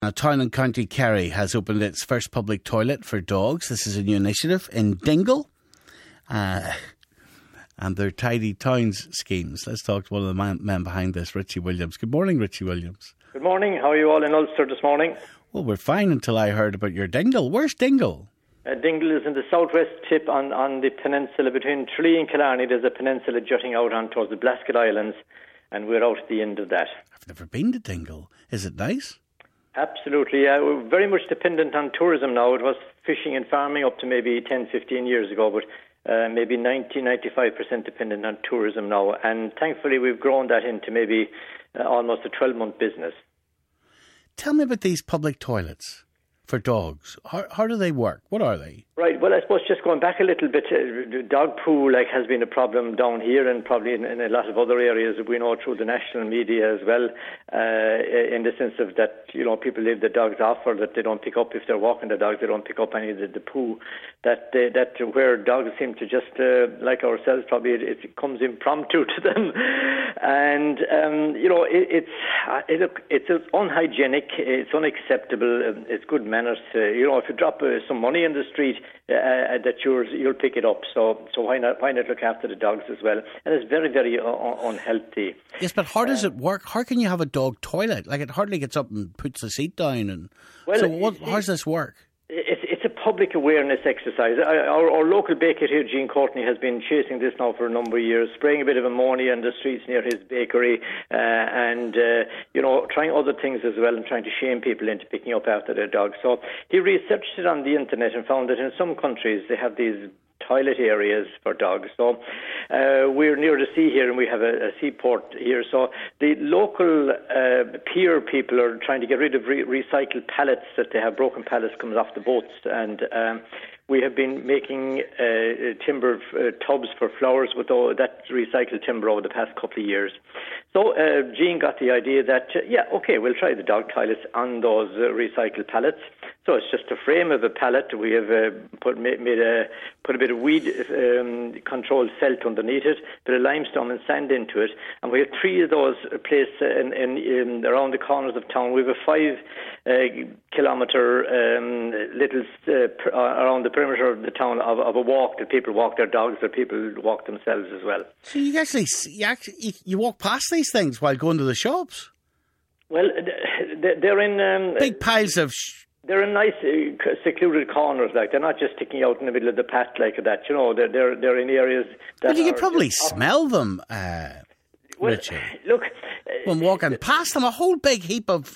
Now, Town and County Kerry has opened its first public toilet for dogs. This is a new initiative in Dingle and their Tidy Towns schemes. Let's talk to one of the men behind this, Richie Williams. Good morning, Richie Williams. Good morning. How are you all in Ulster this morning? Well, we're fine until I heard about your Dingle. Where's Dingle? Dingle is in the southwest tip on the peninsula between Tralee and Killarney. There's a peninsula jutting out on towards the Blasket Islands, and we're out at the end of that. I've never been to Dingle. Is it nice? Absolutely. We're very much dependent on tourism now. It was fishing and farming up to maybe 10, 15 years ago, but maybe 90-95% dependent on tourism now. And thankfully we've grown that into maybe almost a 12-month business. Tell me about these public toilets for dogs. How do they work? What are they? Right. Well, I suppose just going back a little bit, dog poo has been a problem down here and probably in a lot of other areas we know through the national media as well, in the sense of that, people leave the dogs off or that they don't pick up if they're walking the dogs, they don't pick up any of the poo. That where dogs seem to just, like ourselves, probably it comes impromptu to them. And, it's unhygienic, it's unacceptable, it's good manners. If you drop some money in the street, that's yours, you'll pick it up. So why not look after the dogs as well? And it's very, very unhealthy. Yes, but how does it work? How can you have a dog toilet? It hardly gets up and puts the seat down. How does this work? It's a public awareness exercise. Our local baker here, Gene Courtney, has been chasing this now for a number of years, spraying a bit of ammonia in the streets near his bakery and trying other things as well and trying to shame people into picking up after their dogs. So he researched it on the internet and found that in some countries they have these toilet areas for dogs. So we're near the sea here and we have a seaport here. So the local pier people are trying to get rid of recycled pallets that they have, broken pallets coming off the boats. And we have been making timber tubs for flowers with all that recycled timber over the past couple of years. So Gene got the idea that, we'll try the dog toilets on those recycled pallets. So it's just a frame of a pallet. We have put a bit of weed-controlled felt underneath it, bit of limestone and sand into it, and we have 3 of those placed in around the corners of town. We have a 5-kilometre around the perimeter of the town of a walk that people walk their dogs, or people walk themselves as well. So you walk past these things while going to the shops? Well, they're in big piles of. They're in nice, secluded corners. They're not just sticking out in the middle of the path like that. They're in areas that. But you can probably smell them, Richie. Look, when walking past them, a whole big heap of.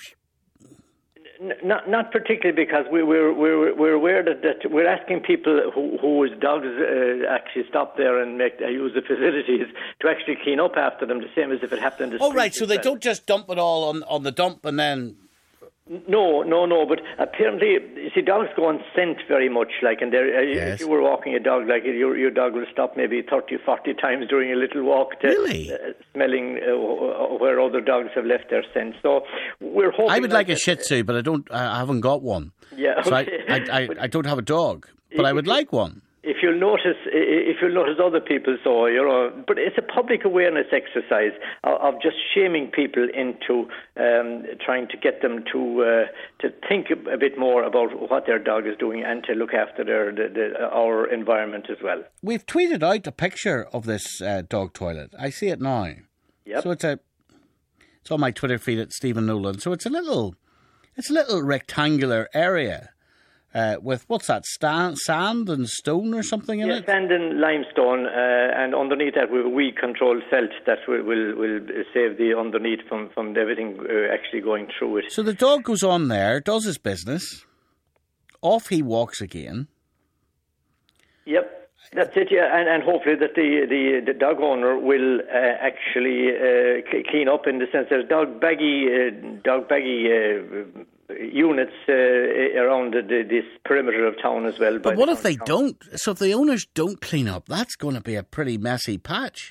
Not particularly, because we're aware that we're asking people whose dogs actually stop there and use the facilities to actually clean up after them, the same as if it happened in the street. Oh, right, so they don't just dump it all on the dump and then. No, but apparently, you see, dogs go on scent very much, and if you were walking a dog, your dog will stop maybe 30, 40 times during a little walk, smelling where other dogs have left their scent. So we're hoping. I would like a Shih Tzu, but I haven't got one. Yeah, okay. So I don't have a dog, but I would like one. If you'll notice other people, but it's a public awareness exercise of just shaming people into trying to get them to think a bit more about what their dog is doing and to look after our environment as well. We've tweeted out a picture of this dog toilet. I see it now. Yep. So it's on my Twitter feed at Stephen Nolan. So it's a little rectangular area. With, what's that, sand and stone or something in it? Sand and limestone, and underneath that we have a weed-controlled felt that will save the underneath from everything actually going through it. So the dog goes on there, does his business, off he walks again. Yep. That's it, yeah, and hopefully that the dog owner will actually clean up, in the sense there's dog baggy units around this perimeter of town as well. But what if they don't? So if the owners don't clean up, that's going to be a pretty messy patch.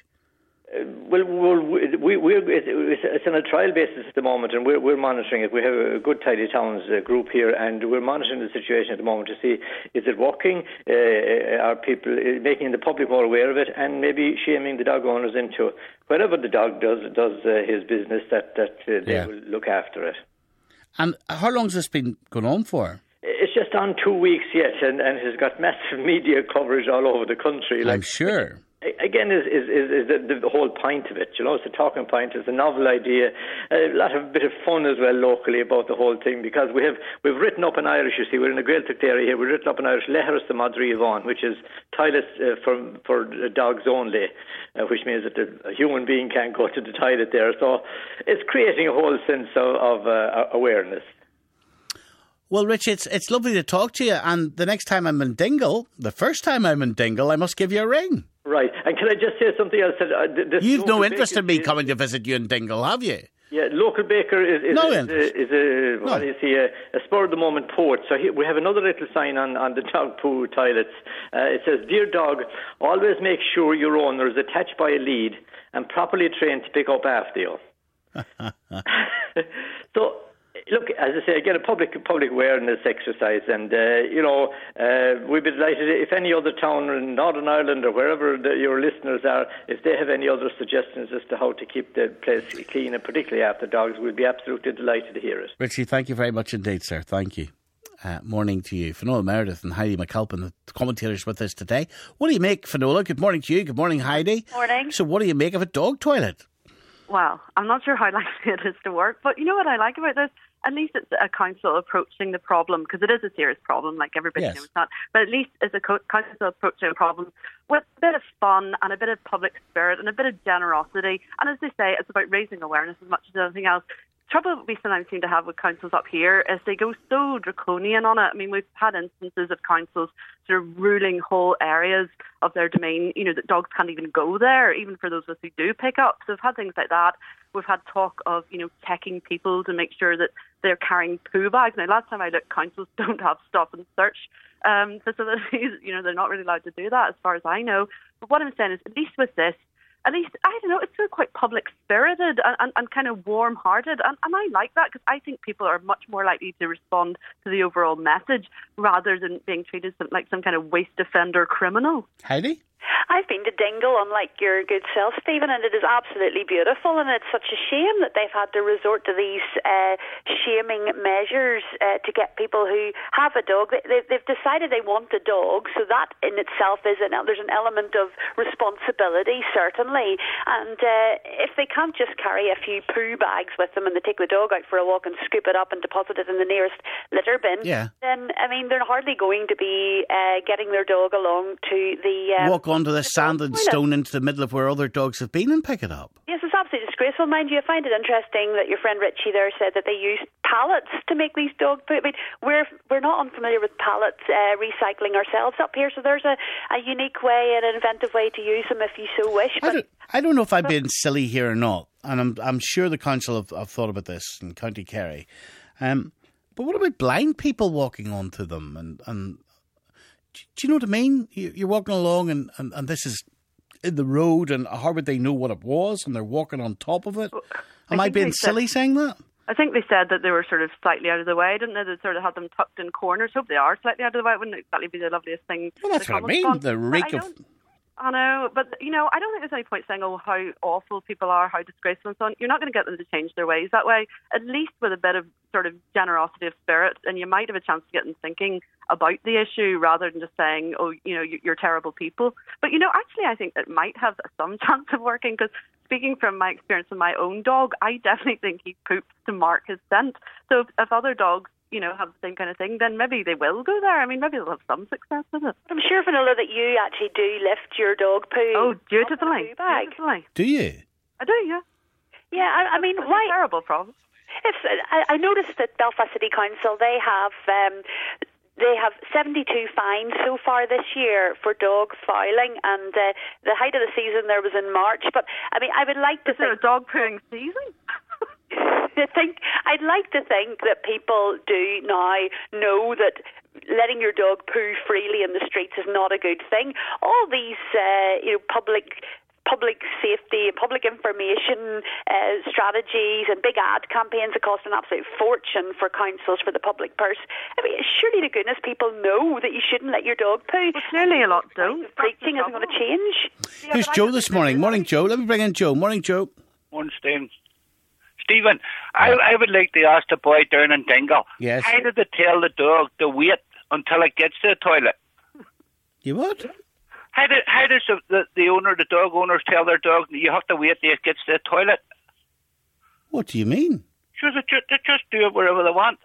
It's on a trial basis at the moment, and we're monitoring it. We have a good Tidy Towns group here, and we're monitoring the situation at the moment to see, is it working? Are people making the public more aware of it, and maybe shaming the dog owners into wherever the dog does his business, that they will look after it. And how long has this been going on for? It's just on 2 weeks yet, and has got massive media coverage all over the country. I'm sure. Again, is the whole point of it. It's a talking point. It's a novel idea. A lot of bit of fun as well locally about the whole thing, because we've written up in Irish. You see, we're in a Gaeltacht area here. We've written up in Irish Leharas the Madri Yvonne, which is toilets for dogs only, which means that a human being can't go to the toilet there. So it's creating a whole sense of awareness. Well, Rich, it's lovely to talk to you. And the next time I'm in Dingle, the first time I'm in Dingle, I must give you a ring. Right. And can I just say something else? You've no interest in me coming to visit you in Dingle, have you? Yeah, local baker is a spur of the moment poet. So we have another little sign on the dog poo toilets. It says, "Dear dog, always make sure your owner is attached by a lead and properly trained to pick up after you." So, look, as I say, again, a public awareness exercise, and we'd be delighted if any other town in Northern Ireland or wherever your listeners are, if they have any other suggestions as to how to keep the place clean, and particularly after dogs, we'd be absolutely delighted to hear it. Richie, thank you very much indeed, sir. Thank you. Morning to you. Finola Meredith and Heidi McAlpin, the commentators with us today. What do you make, Finola? Good morning to you. Good morning, Heidi. Morning. So what do you make of a dog toilet? Well, I'm not sure how likely it is to work, but you know what I like about this? At least it's a council approaching the problem, because it is a serious problem, like everybody knows that. But at least it's a council approaching a problem with a bit of fun and a bit of public spirit and a bit of generosity. And as they say, it's about raising awareness as much as anything else. Trouble we sometimes seem to have with councils up here is they go so draconian on it. I mean, we've had instances of councils sort of ruling whole areas of their domain, that dogs can't even go there, even for those of us who do pick up. So we've had things like that. We've had talk of, checking people to make sure that they're carrying poo bags. Now, last time I looked, councils don't have stop and search facilities. They're not really allowed to do that as far as I know. But what I'm saying is, at least with this, I don't know, it's still quite public-spirited and kind of warm-hearted. And I like that, because I think people are much more likely to respond to the overall message rather than being treated like some kind of waste offender criminal. Heidi? I've been to Dingle, unlike your good self, Stephen, and it is absolutely beautiful, and it's such a shame that they've had to resort to these shaming measures to get people who have a dog. They've decided they want a dog, so that in itself there's an element of responsibility, certainly, and if they can't just carry a few poo bags with them and they take the dog out for a walk and scoop it up and deposit it in the nearest litter bin, then, they're hardly going to be getting their dog along to the... Walk onto the sand and stone into the middle of where other dogs have been and pick it up. Yes, it's absolutely disgraceful. Mind you, I find it interesting that your friend Richie there said that they use pallets to make these dog poo. I mean, we're not unfamiliar with pallet recycling ourselves up here, so there's a unique way and an inventive way to use them if you so wish. But I don't know if I'm being silly here or not, and I'm sure the council have thought about this in County Kerry. But what about blind people walking onto them and do you know what I mean? You're walking along and this is in the road, and how would they know what it was, and they're walking on top of it? Am I being silly saying that? I think they said that they were sort of slightly out of the way, didn't they? They sort of had them tucked in corners. Hope they are slightly out of the way. It wouldn't exactly be the loveliest thing. Well, that's what I mean. The reek of... I know, but, I don't think there's any point saying, how awful people are, how disgraceful and so on. You're not going to get them to change their ways that way, at least with a bit of sort of generosity of spirit, and you might have a chance to get them thinking about the issue rather than just saying, you're terrible people. But, actually I think it might have some chance of working, because speaking from my experience with my own dog, I definitely think he poops to mark his scent. So if other dogs have the same kind of thing, then maybe they will go there. I mean, maybe they'll have some success with it. I'm sure, Finola, that you actually do lift your dog poo. Oh, dutifully. Do you? I do, yeah. Yeah, I mean, why? It's a terrible problem. I noticed that Belfast City Council, they have 72 fines so far this year for dog fouling, and the height of the season there was in March. But, I mean, I would like to think... Is there a dog pooing season? I'd like to think that people do now know that letting your dog poo freely in the streets is not a good thing. All these, public safety, public information strategies and big ad campaigns that cost an absolute fortune for councils, for the public purse. I mean, surely to goodness people know that you shouldn't let your dog poo. Well, clearly a lot don't. Preaching isn't going to change. Who's Joe this morning? Morning, Joe. Let me bring in Joe. Morning, Joe. Morning, Stephen. Stephen, I would like to ask the boy down in Dingle. Yes. How did they tell the dog to wait until it gets to the toilet? You what? How does the dog owners tell their dog you have to wait till it gets to the toilet? What do you mean? Sure, they just do it wherever they want.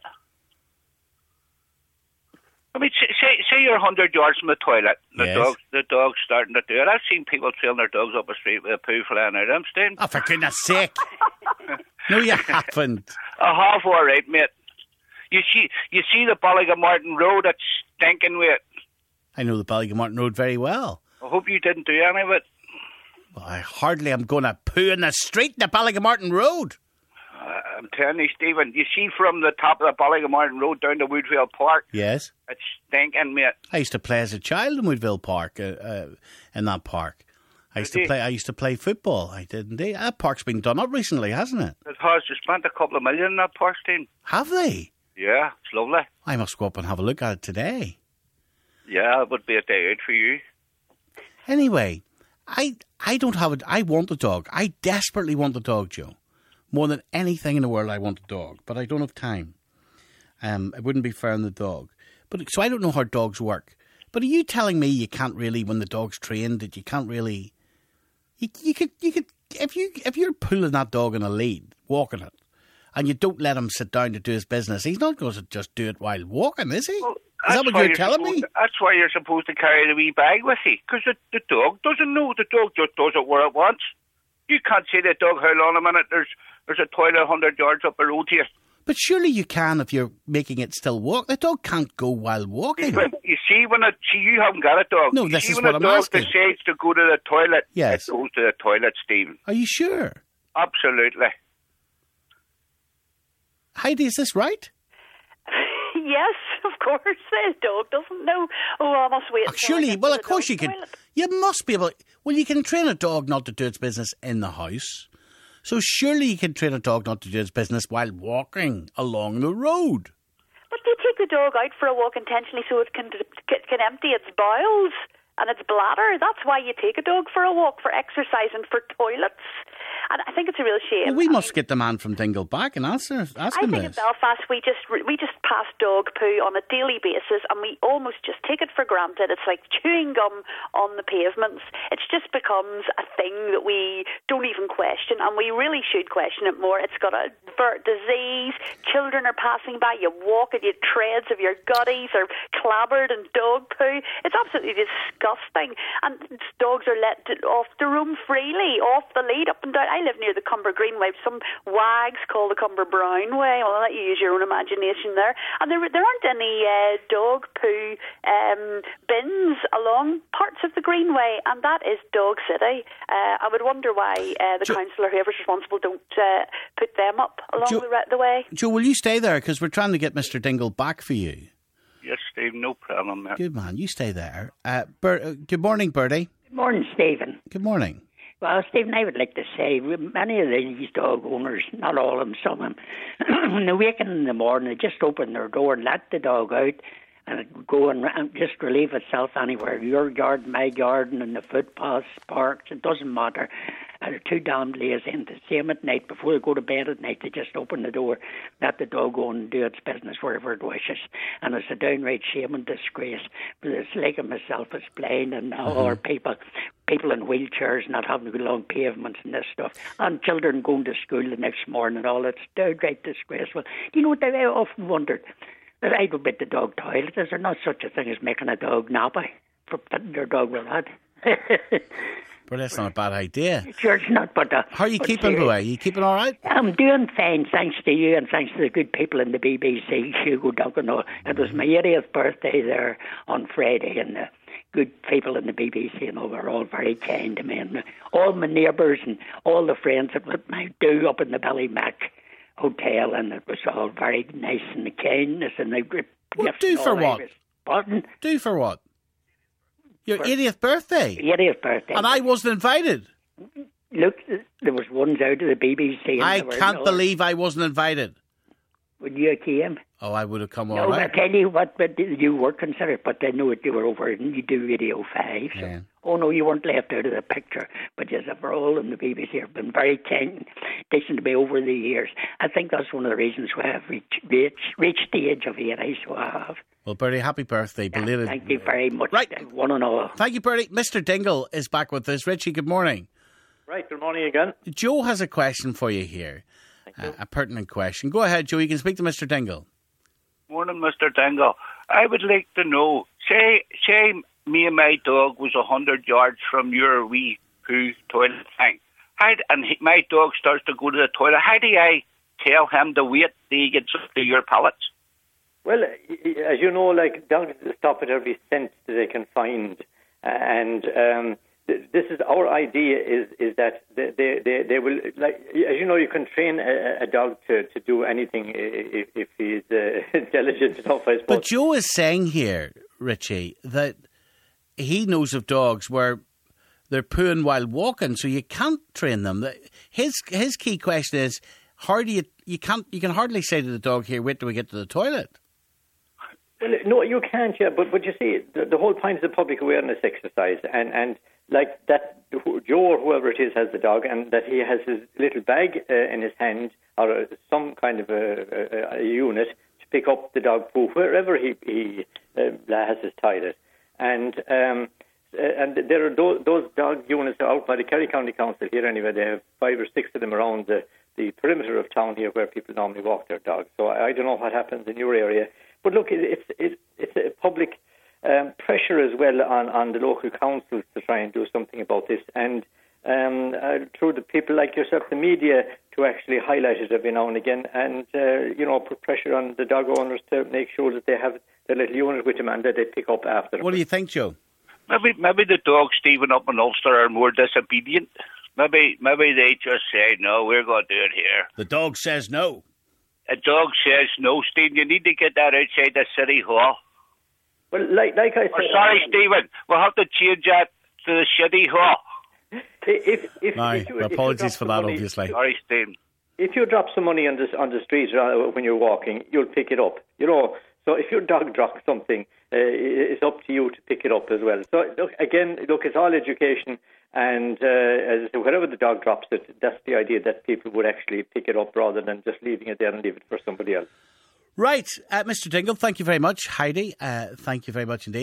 I mean, say you're 100 yards from the toilet. The dog's starting to do it. I've seen people trailing their dogs up the street with a poo flying out of them, Steve. Oh, for goodness sake. No, you haven't. Half all right, mate. You see the Ballygamartin Road that's stinking with it. I know the Ballygamartin Road very well. I hope you didn't do any of it. Well, I hardly am going to poo in the street in the Ballygamartin Road. I'm telling you, Stephen, you see from the top of the Ballygamartin Road down to Woodville Park. Yes. It's stinking, mate. I used to play as a child in Woodville Park, in that park. I used to play football. I did indeed. That park's been done up recently, hasn't it? It has. They spent a couple of million in that park, Steve. Have they? Yeah, it's lovely. I must go up and have a look at it today. Yeah, it would be a day out for you. Anyway, I don't have it. I want a dog. I desperately want a dog, Joe. More than anything in the world, I want a dog. But I don't have time. It wouldn't be fair on the dog. So I don't know how dogs work. But are you telling me you can't really, when the dog's trained, that you can't really... You could if you're pulling that dog in a lead, walking it, and you don't let him sit down to do his business, he's not going to just do it while walking, is he? Well, is that what you're telling me? That's why you're supposed to carry the wee bag with you, because the dog doesn't know. The dog just does it where it wants. You can't say to the dog, hold on a minute, there's a toilet 100 yards up the road here. But surely you can if you're making it still walk. The dog can't go while walking. But you see, you haven't got a dog. No, this is what I'm asking. When a dog decides to go to the toilet, yes, it goes to the toilet, Stephen. Are you sure? Absolutely. Heidi, is this right? Yes, of course. The dog doesn't know. Oh, I must wait. Surely, well, of course you can. You must be able. Well, you can train a dog not to do its business in the house. So surely you can train a dog not to do its business while walking along the road. But you take the dog out for a walk intentionally so it can empty its bowels and its bladder. That's why you take a dog for a walk, for exercise and for toilets. And I think it's a real shame. Well, we must get the man from Dingle back and ask him this. I think in Belfast we just pass dog poo on a daily basis, and we almost just take it for granted. It's like chewing gum on the pavements. It just becomes a thing that we don't even question, and we really should question it more. It's got a disease. Children are passing by. You walk and you treads of your gutties are clabbered in dog poo. It's absolutely disgusting. And dogs are let off the roam freely, off the lead, up and down. I live near the Cumber Greenway. Some wags call the Cumber Brown Way. I'll let you use your own imagination there. And there aren't any dog poo bins along parts of the Greenway, and that is Dog City. I would wonder why the council or whoever's responsible don't put them up along the way. Joe, will you stay there? Because we're trying to get Mr. Dingle back for you. Yes, Steve, no problem, man. Good man, you stay there. Good morning, Bertie. Good morning, Stephen. Good morning. Well, Stephen, I would like to say, many of these dog owners, not all of them, some of them, when they wake in the morning, they just open their door and let the dog out and go and just relieve itself anywhere. Your garden, my garden, and the footpaths, parks, it doesn't matter. And they're too damn lazy. And the same at night, before they go to bed at night, they just open the door, let the dog go and do its business wherever it wishes. And it's a downright shame and disgrace. But it's like myself is blind and or people in wheelchairs not having to go along pavements and this stuff. And children going to school the next morning and all. It's downright disgraceful. Do you know what I often wondered? That I would bet the dog toilet. Is there not such a thing as making a dog nappy for putting your dog with that? Well, that's not a bad idea. Sure, it's not, but... How are you keeping, boy? Are you keeping all right? I'm doing fine, thanks to you and thanks to the good people in the BBC, Hugo Duncan. It was my 80th birthday there on Friday, and the good people in the BBC, and were all very kind to me. And all my neighbours and all the friends that would do up in the Ballymac Hotel, and it was all very nice and the kindness and the what do for what? Pardon? Do for what? Your 80th birthday? 80th birthday. And I wasn't invited. Look, there was ones out of the BBC. I can't believe I wasn't invited. When you came? Oh, I would have come all no, right. I tell you what, but you were considered, but I know you were over and you do Radio 5. So. Yeah. Oh, no, you weren't left out of the picture. But yes, for all in the BBC have been very decent to me over the years. I think that's one of the reasons why I've reached the age of 80, so I have. Well, Bertie, happy birthday. Belated. Thank you very much, right. One and all. Thank you, Bertie. Mr. Dingle is back with us. Richie, good morning. Right, good morning again. Joe has a question for you here. A pertinent question. Go ahead, Joe. You can speak to Mr. Dingle. Morning, Mr. Dingle. I would like to know, say me and my dog was 100 yards from your wee poo toilet thing, and my dog starts to go to the toilet, how do I tell him to wait till he gets up to your pallets? Well, as you know, like, dogs stop at every scent that they can find, and this is our idea is that they will, like, as you know, you can train a dog to do anything if he's intelligent enough, I suppose. But Joe is saying here, Richie, that he knows of dogs where they're pooing while walking, so you can't train them. His key question is, how do you can hardly say to the dog, here, wait till we get to the toilet. Well, no, you can't, yeah, but you see, the whole point is a public awareness exercise, and like that, Joe or whoever it is has the dog, and that he has his little bag in his hand, or some kind of a unit to pick up the dog poo wherever he has his toilet, and there are those dog units are out by the Kerry County Council here anyway. They have 5 or 6 of them around the perimeter of town here where people normally walk their dogs. So I don't know what happens in your area, but look, it's a public pressure as well on the local councils to try and do something about this, and through the people like yourself, the media, to actually highlight it every now and again, and put pressure on the dog owners to make sure that they have their little unit with them and that they pick up after them. What do you think, Joe? Maybe the dogs, Stephen, up in Ulster are more disobedient. Maybe they just say, no, we're going to do it here. The dog says no. A dog says no, Stephen. You need to get that outside the city hall. Well, like I said... sorry, Stephen. We'll have to change that to the city hall. Apologies for that, obviously. Sorry, Stephen. If you drop some money on the street when you're walking, you'll pick it up. So if your dog drops something, it's up to you to pick it up as well. So look, it's all education, and wherever the dog drops it, that's the idea, that people would actually pick it up rather than just leaving it there and leave it for somebody else. Right, Mr. Dingle, thank you very much. Heidi, thank you very much indeed.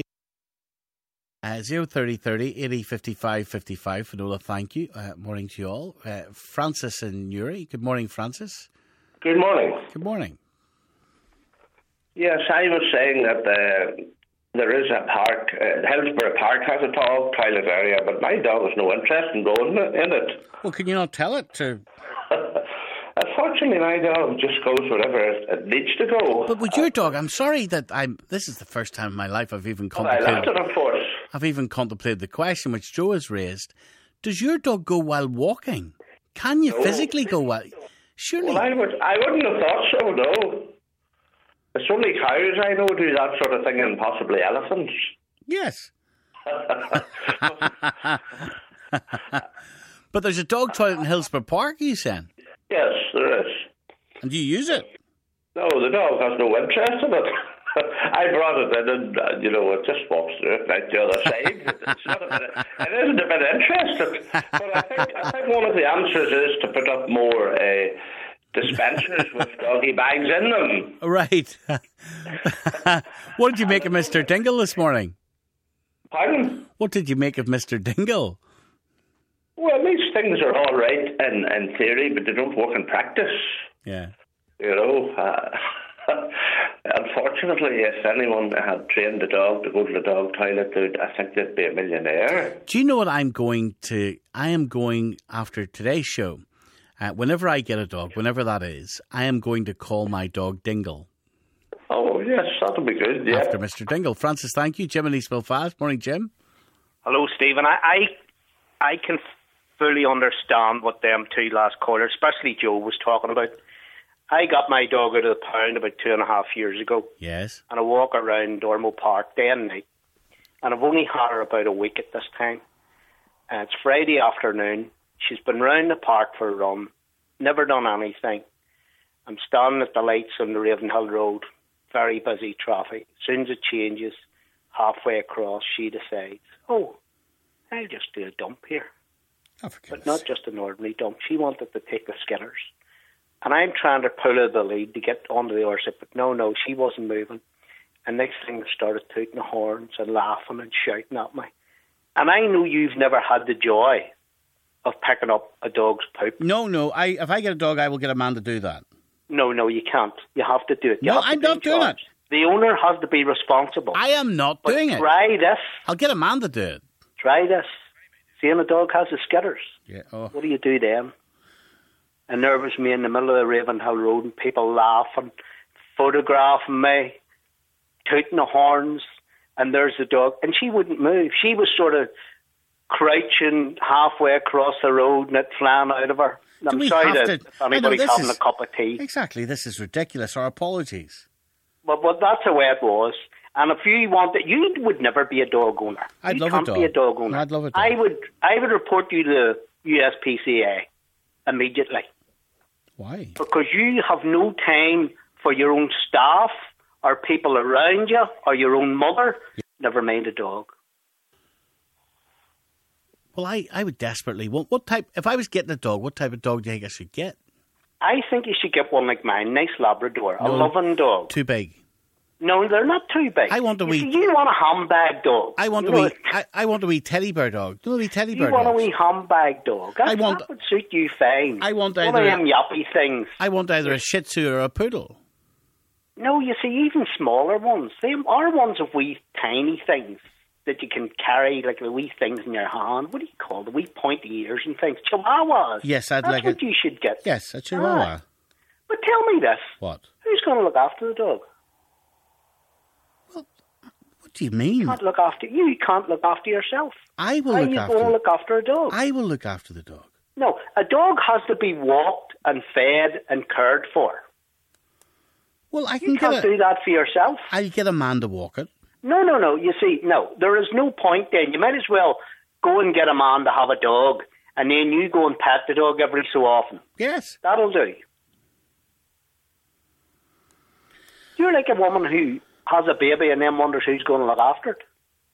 03030 80 55 55. Finola, thank you. Morning to you all. Francis in Newry. Good morning, Francis. Good morning. Good morning. Yes, I was saying that there is a park, Hillsborough Park has a toilet area, but my dog has no interest in going in it. Well, can you not tell it to? Unfortunately, my dog just goes wherever it needs to go. But with your dog, I'm sorry that this is the first time in my life I've even contemplated... I left it, of course. I've even contemplated the question which Joe has raised. Does your dog go while walking? Can you physically go while... Surely... Well, I wouldn't have thought so, no. There's only cows I know do that sort of thing, and possibly elephants. Yes. But there's a dog toilet in Hillsborough Park, are you saying? Yes, there is. And do you use it? No, the dog has no interest in it. I brought it in and, it just walks through it like the other side. It isn't a bit interested. But I think one of the answers is to put up more dispensers with doggy bags in them. Right. What did you make of Mr. Dingle this morning? Pardon? What did you make of Mr. Dingle? Well, these things are all right in theory, but they don't work in practice. Yeah. Unfortunately, if anyone had trained the dog to go to the dog toilet, I think they'd be a millionaire. Do you know what I'm going to... I am going, after today's show, whenever I get a dog, whenever that is, I am going to call my dog Dingle. Oh, yes, that'll be good, yeah. After Mr. Dingle. Francis, thank you. Jim in East Belfast. Morning, Jim. Hello, Stephen. I can fully understand what them two last callers, especially Joe, was talking about. I got my dog out of the pound about 2.5 years ago. Yes. And I walk around Dormo Park day and night. And I've only had her about a week at this time. It's Friday afternoon. She's been round the park for a run. Never done anything. I'm standing at the lights on the Ravenhill Road. very busy traffic. As soon as it changes, halfway across, she decides, I'll just do a dump here. Oh, for But goodness not sake. just an ordinary dump. She wanted to take the skinners. And I'm trying to pull her the lead to get onto the other side, but no, she wasn't moving. And next thing, they started tooting the horns and laughing and shouting at me. And I know you've never had the joy of picking up a dog's poop. No. If I get a dog, I will get a man to do that. No, you can't. You have to do it. You No, have to I'm be not in doing charge. The owner has to be responsible. I am not But doing it. Try this. I'll get a man to do it. Try this. Seeing a dog has the skitters. Yeah. Oh. What do you do then? And there was me in the middle of the Ravenhill Road and people laughing, photographing me, tooting the horns, and there's the dog. And she wouldn't move. She was sort of crouching halfway across the road and it flying out of her. And I'm we sorry have that to- if I know, anybody's this having is- a cup of tea. Exactly. This is ridiculous. Our apologies. But that's the way it was. And if you wanted, you would never be a dog owner. I'd you love a can't dog. be a dog owner. I'd love a dog. I would report you to USPCA immediately Why? because you have no time for your own staff or people around you or your own mother. Never mind a dog. Well, I would desperately want... What type... If I was getting a dog, what type of dog do you think I should get? I think you should get one like mine, nice Labrador, a No. loving dog. Too big. No, they're not too big. I want a You wee- see, you want a handbag dog. I want You a know, wee... I want a wee teddy bear dog. Do you know a wee teddy You bear want a dogs? wee handbag dog. That would suit you fine. I want one either- of them yappy things. I want either a Shih Tzu or a poodle. No, you see, even smaller ones. They are ones of wee tiny things that you can carry, like the wee things in your hand. What do you call the wee pointy ears and things? Chihuahuas. Yes, I'd That's like what you should get. Yes, a Chihuahua. But tell me this. What? Who's going to look after the dog? What do you mean? You can't look after yourself. I will How look are you after... going to look after a dog? I will look after the dog. No, a dog has to be walked and fed and cared for. Well, I can You can't get do that for yourself. I'll get a man to walk it. No. You see, no, there is no point then. You might as well go and get a man to have a dog, and then you go and pet the dog every so often. Yes. That'll do. You're like a woman who has a baby and then wonders who's going to look after it.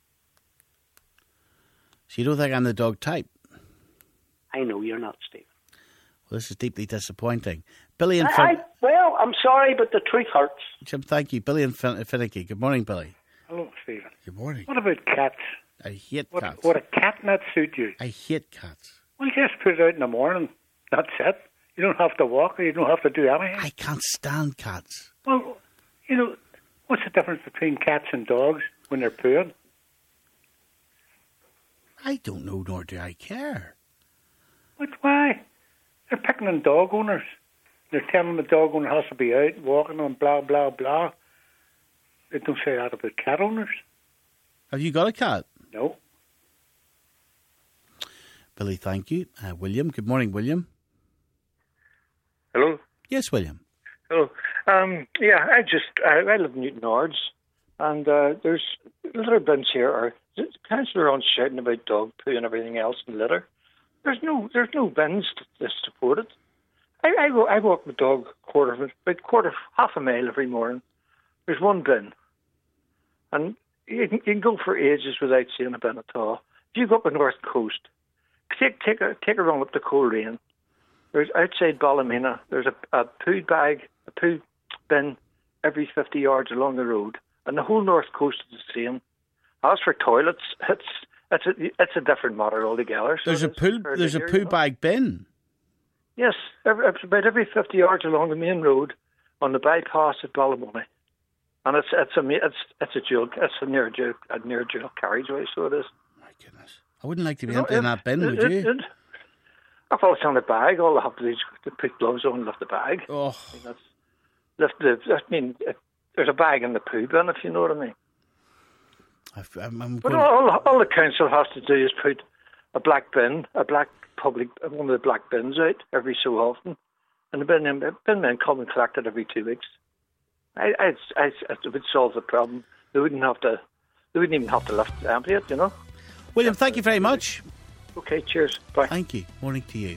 So you don't think I'm the dog type? I know you're not, Stephen. Well, this is deeply disappointing. Billy and Well, I'm sorry, but the truth hurts. Jim, thank you. Billy and Finicky. Good morning, Billy. Hello, Stephen. Good morning. What about cats? I hate cats. Would a cat not suit you? I hate cats. Well, just put it out in the morning. That's it. You don't have to walk or you don't have to do anything. I can't stand cats. Well, you know, what's the difference between cats and dogs when they're pooing? I don't know, nor do I care. But why? They're picking on dog owners. They're telling the dog owner has to be out walking and blah, blah, blah. They don't say that about cat owners. Have you got a cat? No. Billy, thank you. William, good morning, William. Hello. Yes, William. Hello. Yeah, I live in Newton Ards, and there's litter bins here. Or the councillor on shouting about dog poo and everything else and litter. There's no bins to support it. I walk my dog half a mile every morning. There's one bin, and you can go for ages without seeing a bin at all. If you go up the north coast, take a run up the Coleraine. There's outside Ballymena. There's a poo bin every 50 yards along the road, and the whole north coast is the same. As for toilets, it's a different matter altogether. So There's a poo bag bin. Yes, it's about every 50 yards along the main road on the bypass at Ballymoney, and it's a near dual carriageway. So it is. My goodness, I wouldn't like to be emptying that bin, would you? If I was on the bag, all I have to do is to put gloves on and lift the bag. Oh, there's a bag in the poo bin, if you know what I mean. But all the council has to do is put a black bin, one of the black bins out every so often, and the bin men come and collect it every 2 weeks. It would solve the problem. They wouldn't even have to empty it, you know. William, thank you very much. Okay, cheers. Bye. Thank you. Morning to you.